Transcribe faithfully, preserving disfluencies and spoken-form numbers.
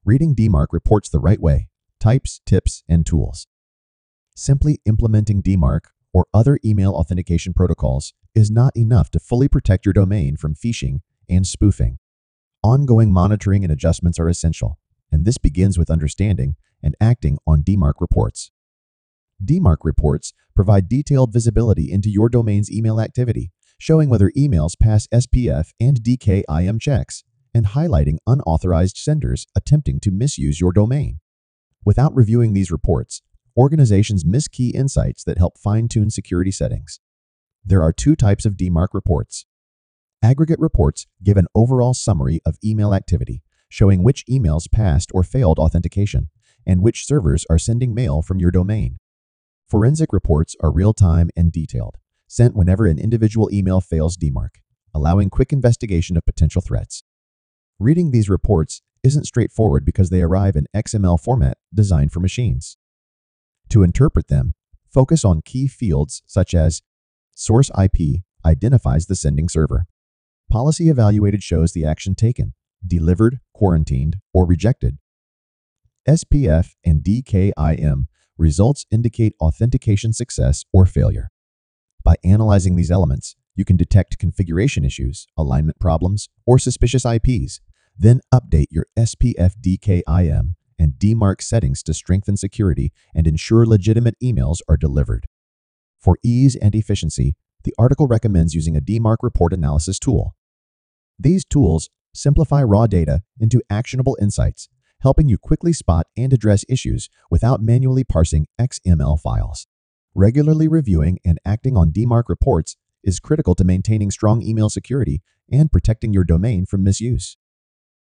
Reading D MARC reports the right way. Types, tips, and tools. Simply implementing D MARC or other email authentication protocols is not enough to fully protect your domain from phishing and spoofing. Ongoing monitoring and adjustments are essential, and this begins with understanding and acting on D MARC reports. D MARC reports provide detailed visibility into your domain's email activity, showing whether emails pass S P F and D K I M checks, and highlighting unauthorized senders attempting to misuse your domain. Without reviewing these reports, organizations miss key insights that help fine-tune security settings. There are two types of D MARC reports. Aggregate reports give an overall summary of email activity, showing which emails passed or failed authentication, and which servers are sending mail from your domain. Forensic reports are real-time and detailed, sent whenever an individual email fails D MARC, allowing quick investigation of potential threats. Reading these reports isn't straightforward because they arrive in X M L format designed for machines. To interpret them, focus on key fields such as source I P identifies the sending server. Policy evaluated shows the action taken, delivered, quarantined, or rejected. S P F and D K I M results indicate authentication success or failure. By analyzing these elements, you can detect configuration issues, alignment problems, or suspicious I Ps. Then update your S P F D K I M and D MARC settings to strengthen security and ensure legitimate emails are delivered. For ease and efficiency, the article recommends using a D MARC report analysis tool. These tools simplify raw data into actionable insights, helping you quickly spot and address issues without manually parsing X M L files. Regularly reviewing and acting on D MARC reports is critical to maintaining strong email security and protecting your domain from misuse.